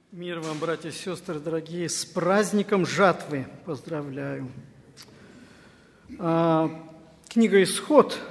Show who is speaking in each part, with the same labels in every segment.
Speaker 1: Мир вам, братья и сестры, дорогие, с праздником жатвы поздравляю. Книга «Исход»,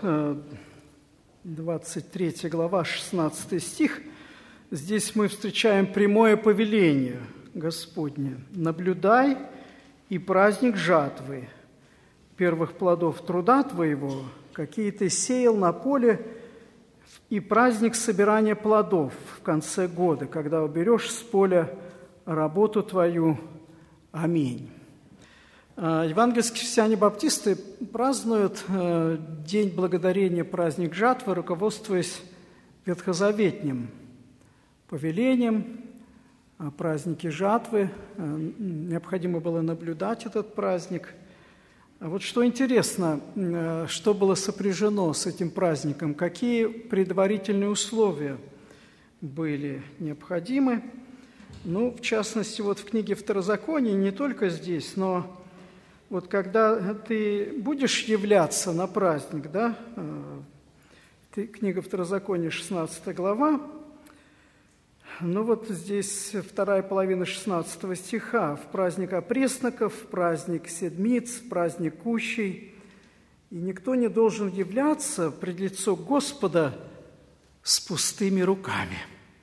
Speaker 1: 23 глава, 16 стих. Здесь мы встречаем прямое повеление Господне. «Наблюдай и праздник жатвы, первых плодов труда твоего, какие ты сеял на поле, и праздник собирания плодов в конце года, когда уберешь с поля работу твою. Аминь». Евангельские христиане-баптисты празднуют День Благодарения, праздник жатвы, руководствуясь ветхозаветним повелением о празднике жатвы. Необходимо было наблюдать этот праздник. А вот что интересно, что было сопряжено с этим праздником, какие предварительные условия были необходимы. Ну, в частности, вот в книге Второзакония, не только здесь, но вот когда ты будешь являться на праздник, да, книга Второзакония, 16 глава, ну вот здесь вторая половина 16 стиха. «В праздник опресноков, в праздник седмиц, в праздник кущей, и никто не должен являться пред лицо Господа с пустыми руками».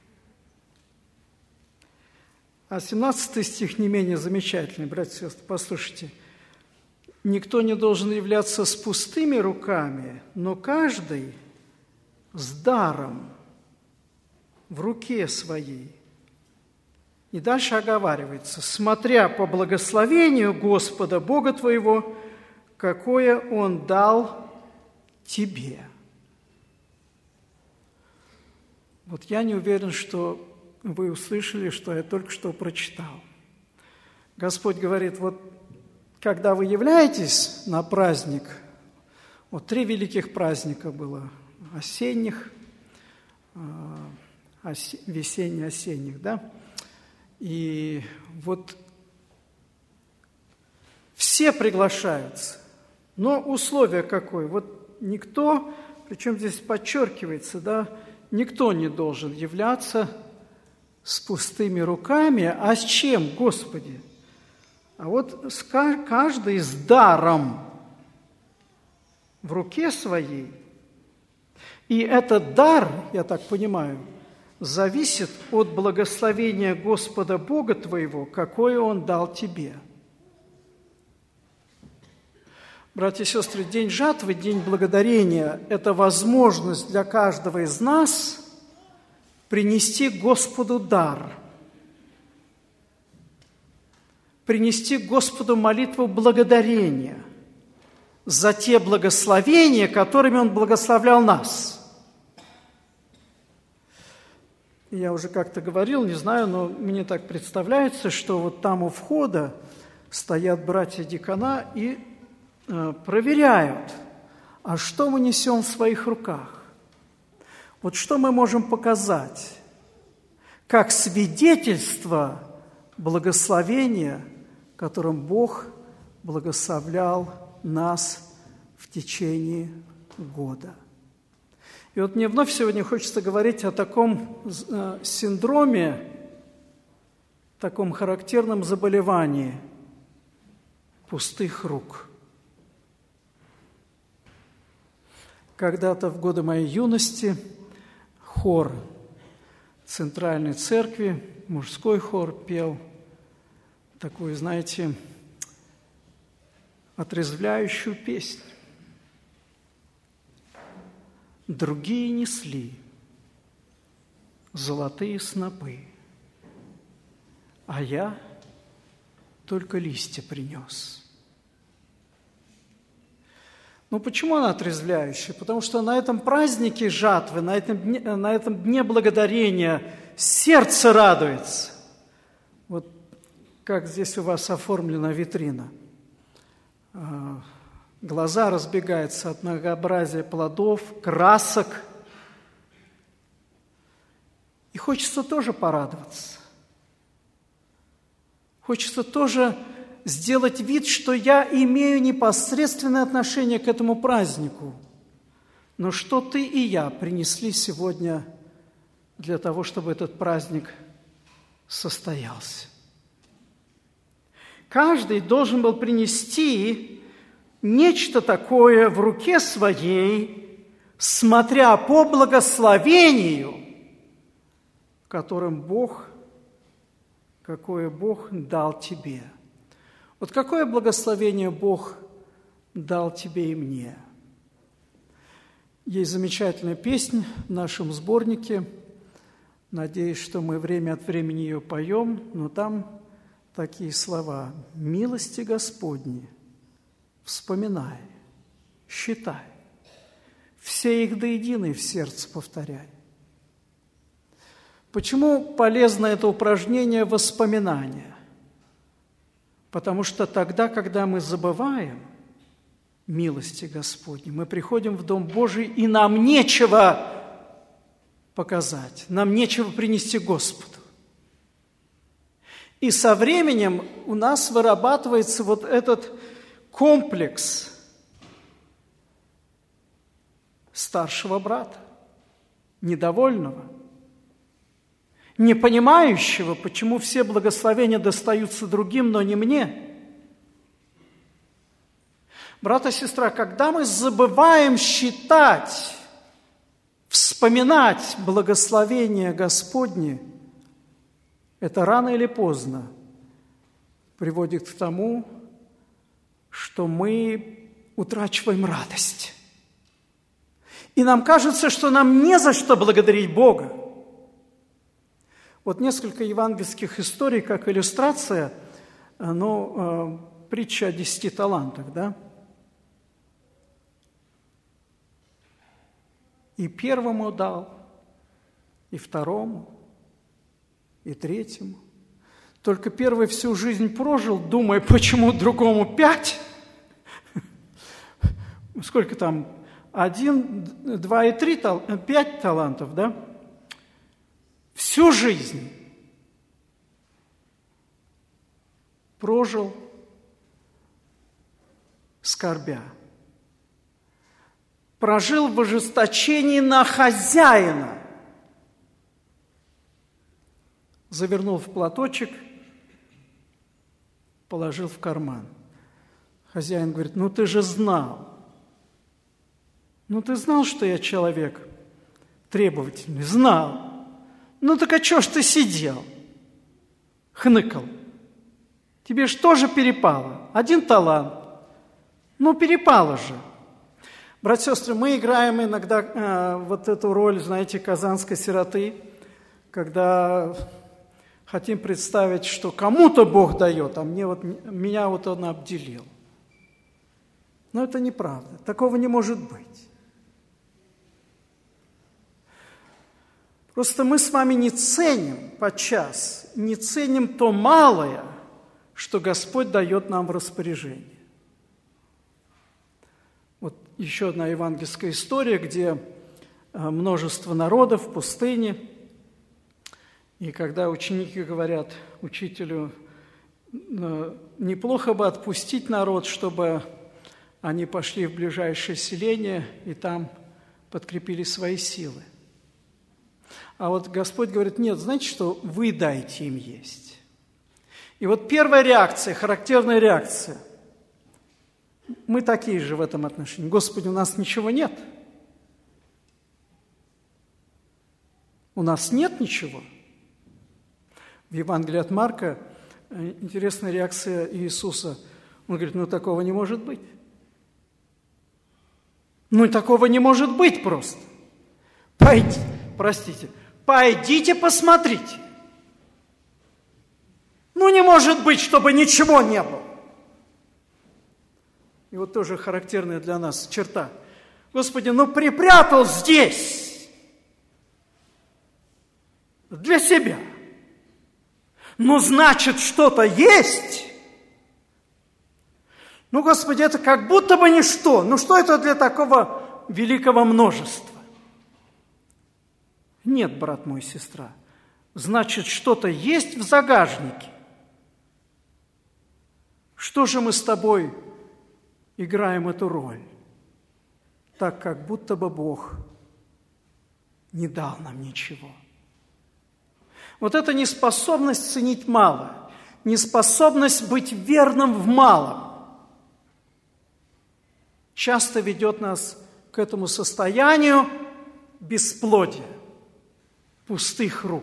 Speaker 1: А 17 стих не менее замечательный, братья и сестры, послушайте. «Никто не должен являться с пустыми руками, но каждый с даром в руке своей». И дальше оговаривается: «смотря по благословению Господа, Бога твоего, какое Он дал тебе». Вот я не уверен, что вы услышали, что я только что прочитал. Господь говорит, вот когда вы являетесь на праздник, вот 3 великих праздника было, осенних, весенне-осенних, да? И вот все приглашаются, но условие какое? Вот никто, причем здесь подчеркивается, да, никто не должен являться с пустыми руками, а с чем, Господи? А вот каждый с даром в руке своей. И этот дар, я так понимаю, зависит от благословения Господа Бога твоего, какое Он дал тебе. Братья и сестры, День жатвы, День благодарения – это возможность для каждого из нас принести Господу дар, принести Господу молитву благодарения за те благословения, которыми Он благословлял нас. Я уже как-то говорил, не знаю, но мне так представляется, что вот там у входа стоят братья-диакона и проверяют, а что мы несем в своих руках. Вот что мы можем показать, как свидетельство благословения, которым Бог благословлял нас в течение года. И вот мне вновь сегодня хочется говорить о таком синдроме, таком характерном заболевании пустых рук. Когда-то в годы моей юности хор Центральной Церкви, мужской хор, пел такую, знаете, отрезвляющую песню. Другие несли золотые снопы, а я только листья принес. Ну, почему она отрезвляющая? Потому что на этом празднике жатвы, на этом дне благодарения сердце радуется. Вот как здесь у вас оформлена витрина. Глаза разбегаются от многообразия плодов, красок. И хочется тоже порадоваться. Хочется тоже сделать вид, что я имею непосредственное отношение к этому празднику. Но что ты и я принесли сегодня для того, чтобы этот праздник состоялся. Каждый должен был принести нечто такое в руке своей, смотря по благословению, какое Бог дал тебе. Вот какое благословение Бог дал тебе и мне? Есть замечательная песня в нашем сборнике. Надеюсь, что мы время от времени ее поем, но там такие слова: «Милости Господни вспоминай, считай, все их до единой в сердце повторяй». Почему полезно это упражнение воспоминания? Потому что тогда, когда мы забываем милости Господни, мы приходим в Дом Божий, и нам нечего показать, нам нечего принести Господу. И со временем у нас вырабатывается вот этот комплекс старшего брата, недовольного, не понимающего, почему все благословения достаются другим, но не мне. Брат и сестра, когда мы забываем считать, вспоминать благословения Господни, это рано или поздно приводит к тому, что мы утрачиваем радость. И нам кажется, что нам не за что благодарить Бога. Вот несколько евангельских историй, как иллюстрация, притча о 10 талантах, да? И первому дал, и второму, и третьему. Только первый всю жизнь прожил, думая, почему другому 5? Сколько там? 1, 2 и 3, 5 талантов, да? Всю жизнь прожил скорбя. Прожил в ожесточении на хозяина. Завернул в платочек, положил в карман. Хозяин говорит: ты же знал. Ты знал, что я человек требовательный? Знал. Так а чё ж ты сидел? Хныкал. Тебе ж тоже перепало. 1 талант. Перепало же. Братья и сестры, мы играем иногда вот эту роль, знаете, казанской сироты, когда хотим представить, что кому-то Бог дает, а меня Он обделил. Но это неправда. Такого не может быть. Просто мы с вами не ценим подчас, не ценим то малое, что Господь дает нам в распоряжение. Вот еще одна евангельская история, где множество народов в пустыне, и когда ученики говорят учителю: неплохо бы отпустить народ, чтобы они пошли в ближайшее селение и там подкрепили свои силы. А вот Господь говорит: нет, знаете что, вы дайте им есть. И вот первая реакция, характерная реакция. Мы такие же в этом отношении. Господи, у нас ничего нет. У нас нет ничего. В Евангелии от Марка интересная реакция Иисуса. Он говорит: такого не может быть. Такого не может быть просто. Пойдите посмотрите. Не может быть, чтобы ничего не было. И вот тоже характерная для нас черта. Господи, припрятал здесь для себя. Значит, что-то есть. Господи, это как будто бы ничто. Что это для такого великого множества? Нет, брат мой, сестра. Значит, что-то есть в загажнике. Что же мы с тобой играем эту роль? Так, как будто бы Бог не дал нам ничего. Вот эта неспособность ценить малое, неспособность быть верным в малом часто ведет нас к этому состоянию бесплодия, пустых рук.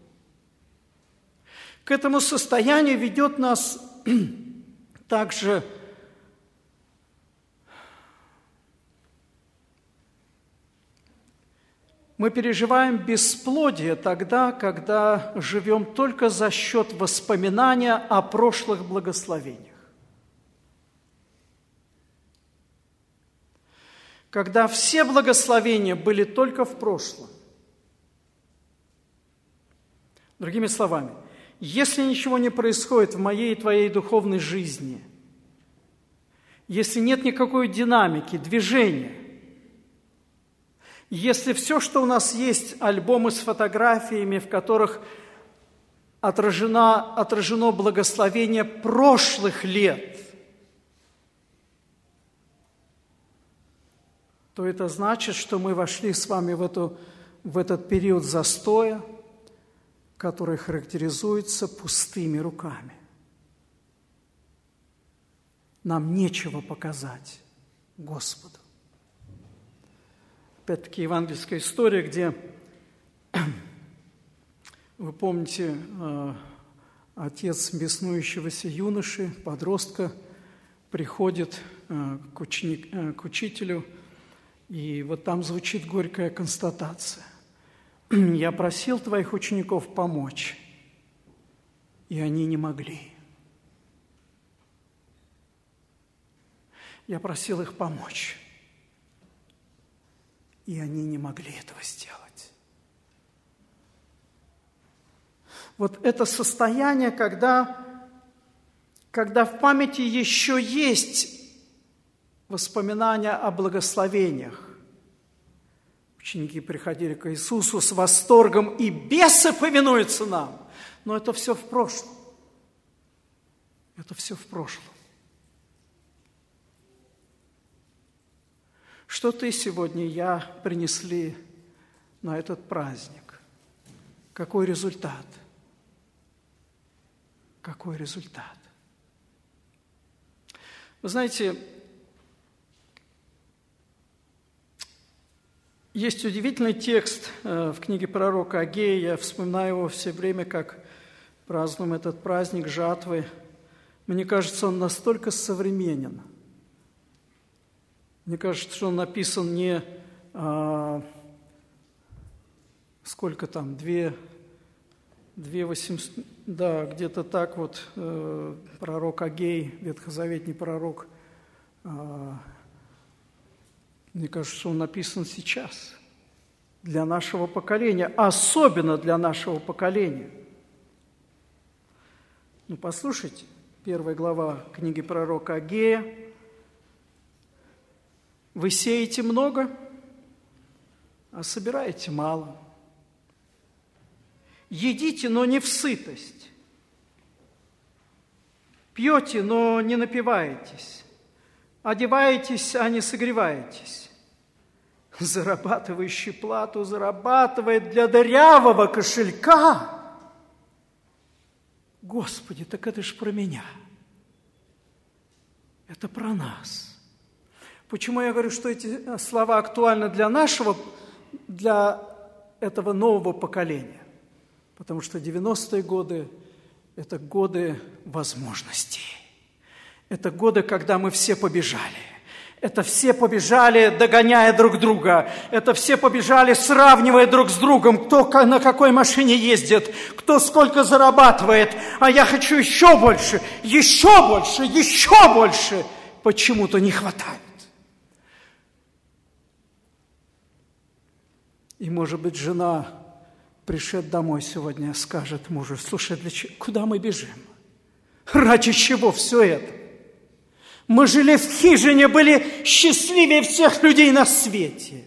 Speaker 1: К этому состоянию ведет нас также мы переживаем бесплодие тогда, когда живем только за счет воспоминания о прошлых благословениях. Когда все благословения были только в прошлом. Другими словами, если ничего не происходит в моей и твоей духовной жизни, если нет никакой динамики, движения, если все, что у нас есть, альбомы с фотографиями, в которых отражено благословение прошлых лет, то это значит, что мы вошли с вами в этот период застоя, который характеризуется пустыми руками. Нам нечего показать Господу. Опять-таки евангельская история, где, вы помните, отец беснующегося юноши, подростка, приходит к учителю, и вот там звучит горькая констатация. «Я просил твоих учеников помочь, и они не могли. Я просил их помочь, и они не могли этого сделать». Вот это состояние, когда в памяти еще есть воспоминания о благословениях. Ученики приходили к Иисусу с восторгом, и бесы повинуются нам. Но это все в прошлом. Это все в прошлом. Что ты сегодня и я принесли на этот праздник? Какой результат? Какой результат? Вы знаете, есть удивительный текст в книге пророка Агея, я вспоминаю его все время, как празднуем этот праздник жатвы. Мне кажется, он настолько современен. Мне кажется, что он написан не сколько там, 2800, да, где-то так вот, пророк Агей, ветхозаветный пророк, мне кажется, что он написан сейчас, для нашего поколения, особенно для нашего поколения. Ну, послушайте, 1 глава книги пророка Агея. Вы сеете много, а собираете мало. Едите, но не в сытость. Пьете, но не напиваетесь. Одеваетесь, а не согреваетесь. Зарабатывающий плату зарабатывает для дырявого кошелька. Господи, так это ж про меня. Это про нас. Почему я говорю, что эти слова актуальны для этого нового поколения? Потому что 90-е годы – это годы возможностей. Это годы, когда мы все побежали. Это все побежали, догоняя друг друга. Это все побежали, сравнивая друг с другом, кто на какой машине ездит, кто сколько зарабатывает. А я хочу еще больше, еще больше, еще больше. Почему-то не хватает. И, может быть, жена, пришед домой сегодня, скажет мужу: слушай, куда мы бежим? Ради чего все это? Мы жили в хижине, были счастливее всех людей на свете.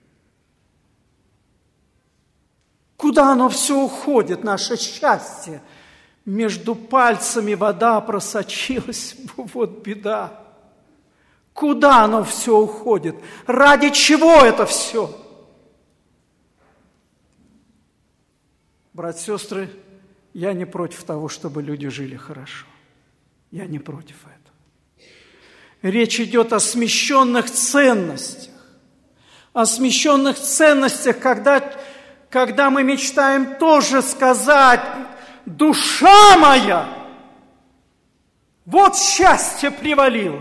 Speaker 1: Куда оно все уходит, наше счастье? Между пальцами вода просочилась, вот беда. Куда оно все уходит? Ради чего это все? Братья и сестры, Я не против того, чтобы люди жили хорошо. Я не против этого. Речь идет о смещенных ценностях. О смещенных ценностях, когда мы мечтаем тоже сказать: душа моя, вот счастье привалило.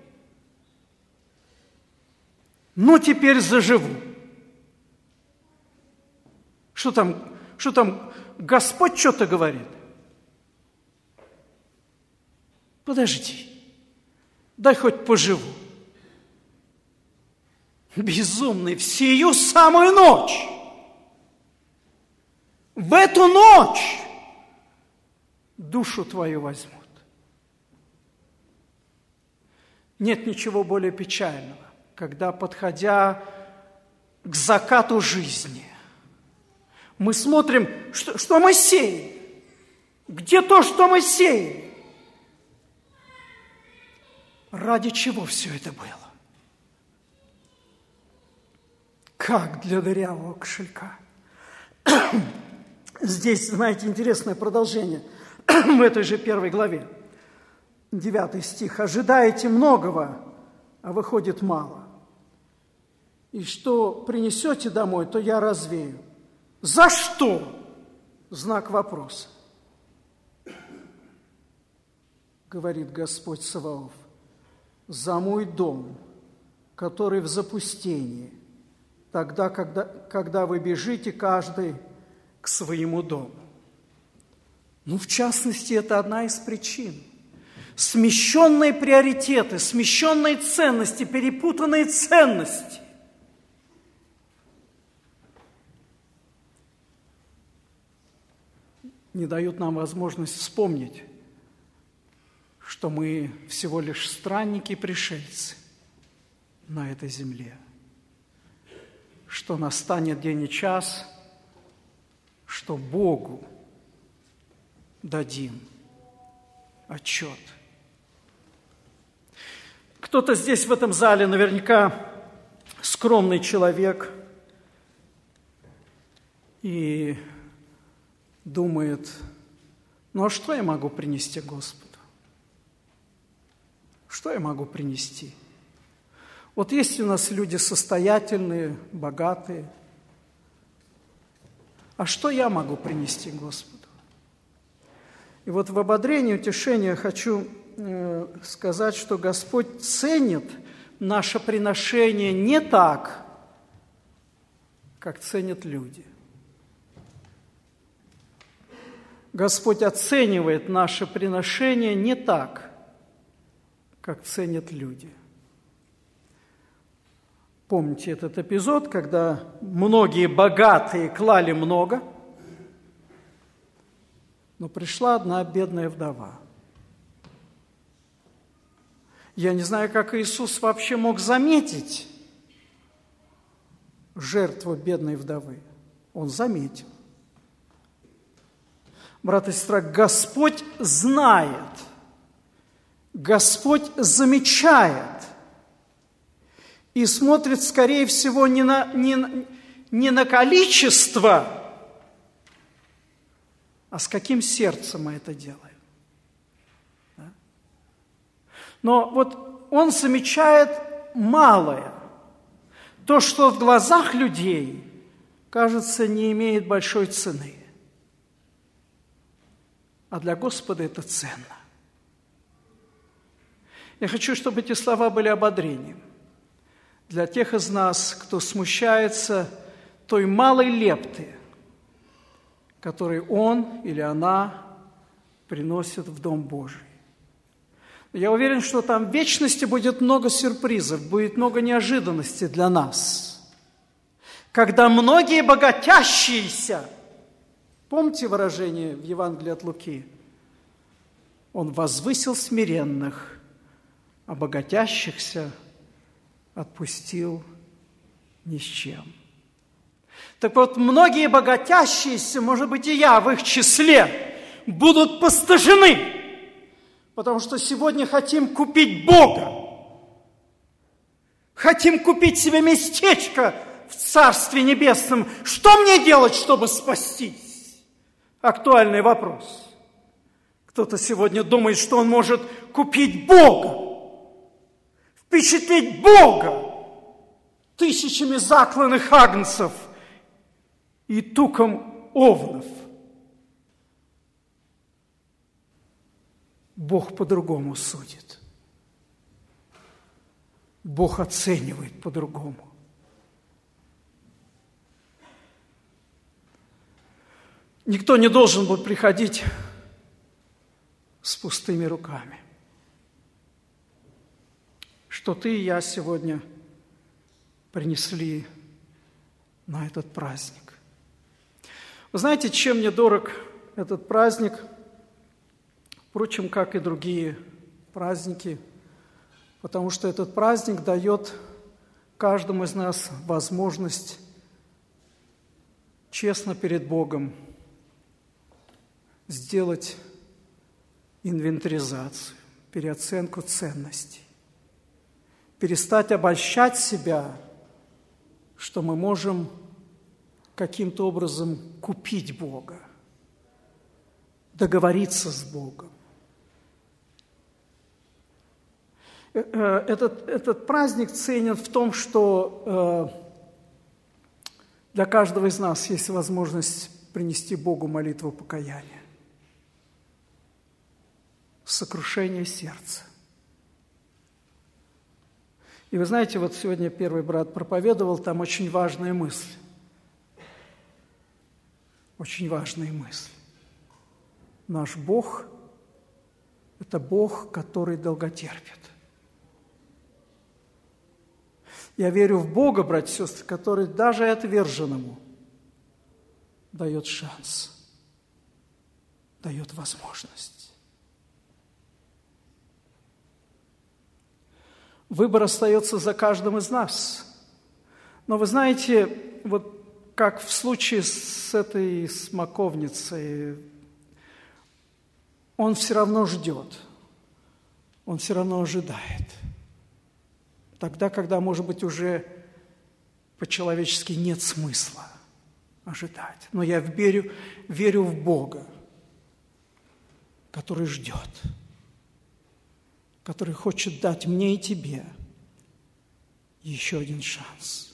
Speaker 1: Ну, теперь заживу. Что там, Господь что-то говорит? Подожди, дай хоть поживу. Безумный, в сию самую ночь, в эту ночь душу твою возьмут. Нет ничего более печального, когда, подходя к закату жизни, мы смотрим, что мы сеем, где то, что мы сеем. Ради чего все это было? Как для дырявого кошелька. Здесь, знаете, интересное продолжение в этой же 1 главе. 9 стих. «Ожидаете многого, а выходит мало. И что принесете домой, то я развею». За что? Знак вопроса. Говорит Господь Саваоф: «За мой дом, который в запустении, тогда, когда вы бежите каждый к своему дому». Ну, в частности, это одна из причин. Смещенные приоритеты, смещенные ценности, перепутанные ценности. Не дают нам возможность вспомнить, что мы всего лишь странники и пришельцы на этой земле, что настанет день и час, что Богу дадим отчет. Кто-то здесь в этом зале наверняка скромный человек и думает: ну а что я могу принести Господу? Что я могу принести? Вот есть у нас люди состоятельные, богатые. А что я могу принести Господу? И вот в ободрении, утешении хочу сказать, что Господь ценит наше приношение не так, как ценят люди. Господь оценивает наше приношение не так, как ценят люди. Помните этот эпизод, когда многие богатые клали много, но пришла одна бедная вдова. Я не знаю, как Иисус вообще мог заметить жертву бедной вдовы. Он заметил. Брат и сестра, Господь знает, Господь замечает и смотрит, скорее всего, не на количество, а с каким сердцем мы это делаем. Да? Но вот Он замечает малое, то, что в глазах людей, кажется, не имеет большой цены. А для Господа это ценно. Я хочу, чтобы эти слова были ободрением для тех из нас, кто смущается той малой лепты, которую он или она приносит в Дом Божий. Я уверен, что там в вечности будет много сюрпризов, будет много неожиданностей для нас. Когда многие богатящиеся, помните выражение в Евангелии от Луки? Он возвысил смиренных, а богатящихся отпустил ни с чем. Так вот, многие богатящиеся, может быть, и я в их числе, будут постыжены, потому что сегодня хотим купить Бога, хотим купить себе местечко в Царстве Небесном. Что мне делать, чтобы спастись? Актуальный вопрос. Кто-то сегодня думает, что он может купить Бога, впечатлить Бога тысячами закланных агнцев и туком овнов. Бог по-другому судит. Бог оценивает по-другому. Никто не должен был приходить с пустыми руками. Что ты и я сегодня принесли на этот праздник. Вы знаете, чем мне дорог этот праздник? Впрочем, как и другие праздники, потому что этот праздник дает каждому из нас возможность честно перед Богом сделать инвентаризацию, переоценку ценностей, перестать обольщать себя, что мы можем каким-то образом купить Бога, договориться с Богом. Этот праздник ценен в том, что для каждого из нас есть возможность принести Богу молитву покаяния, сокрушение сердца. И вы знаете, вот сегодня первый брат проповедовал, там очень важная мысль. Очень важная мысль. Наш Бог – это Бог, который долготерпит. Я верю в Бога, братья и сестры, который даже отверженному дает шанс, дает возможность. Выбор остается за каждым из нас. Но вы знаете, вот как в случае с этой смоковницей, он все равно ждет, он все равно ожидает. Тогда, когда, может быть, уже по-человечески нет смысла ожидать. Но я верю в Бога, который ждет, который хочет дать мне и тебе еще один шанс.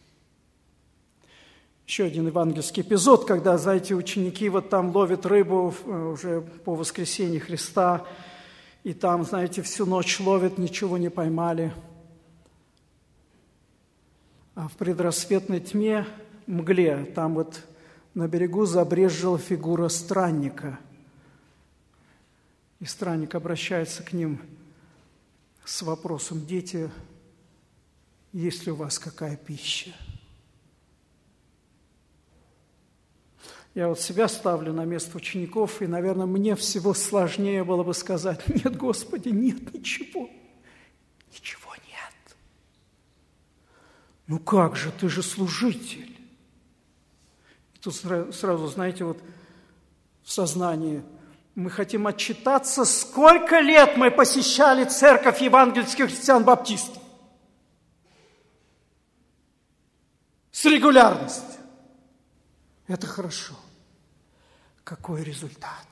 Speaker 1: Еще один евангельский эпизод, когда, знаете, ученики вот там ловят рыбу уже по воскресении Христа, и там, знаете, всю ночь ловят, ничего не поймали. А в предрассветной тьме, мгле, там вот на берегу забрезжила фигура странника. И странник обращается к ним с вопросом: «Дети, есть ли у вас какая пища?» Я вот себя ставлю на место учеников, и, наверное, мне всего сложнее было бы сказать: «Нет, Господи, нет ничего, ничего нет». Ну как же, ты же служитель. И тут сразу, знаете, вот в сознании мы хотим отчитаться, сколько лет мы посещали церковь евангельских христиан-баптистов. С регулярностью. Это хорошо. Какой результат?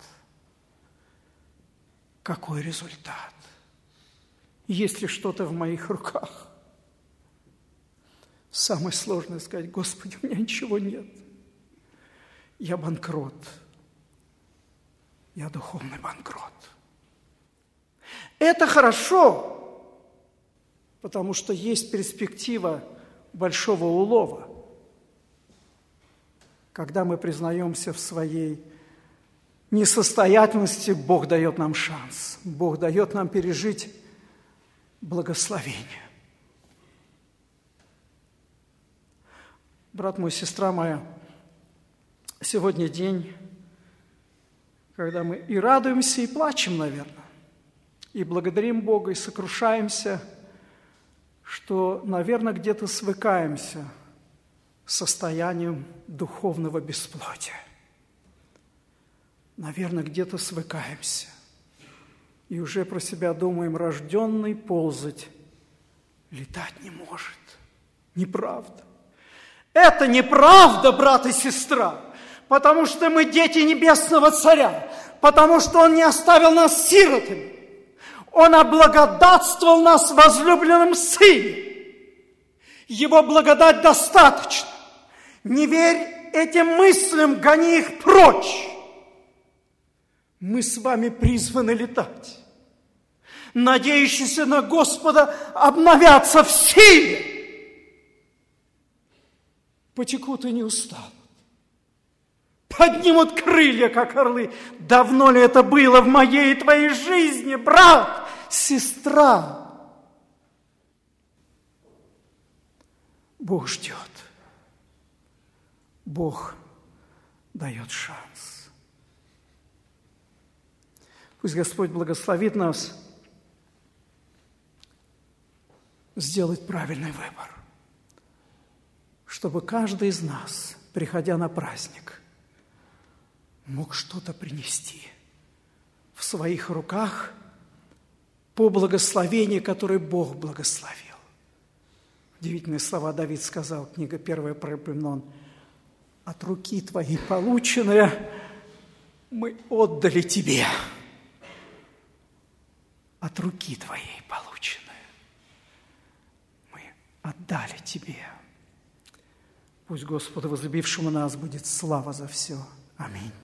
Speaker 1: Какой результат? Есть ли что-то в моих руках? Самое сложное сказать: Господи, у меня ничего нет. Я банкрот. Я духовный банкрот. Это хорошо, потому что есть перспектива большого улова. Когда мы признаемся в своей несостоятельности, Бог дает нам шанс. Бог дает нам пережить благословение. Брат мой, сестра моя, сегодня день, когда мы и радуемся, и плачем, наверное, и благодарим Бога, и сокрушаемся, что, наверное, где-то свыкаемся с состоянием духовного бесплодия. Наверное, где-то свыкаемся. И уже про себя думаем: рожденный ползать, летать не может. Неправда. Это неправда, брат и сестра. потому что мы дети Небесного Царя, потому что Он не оставил нас сиротами. Он облагодатствовал нас в возлюбленном Сыне. Его благодать достаточно. Не верь этим мыслям, гони их прочь. Мы с вами призваны летать. Надеющиеся на Господа обновятся в силе. Потекут и не устанут. Поднимут крылья, как орлы. Давно ли это было в моей и твоей жизни, брат, сестра? Бог ждет. Бог дает шанс. Пусть Господь благословит нас сделать правильный выбор, чтобы каждый из нас, приходя на праздник, мог что-то принести в своих руках по благословению, которое Бог благословил. Удивительные слова Давид сказал, книга 1 Паралипоменон: «От руки твоей полученное мы отдали тебе». От руки твоей полученное мы отдали тебе. Пусть Господу, возлюбившему нас, будет слава за все. Аминь.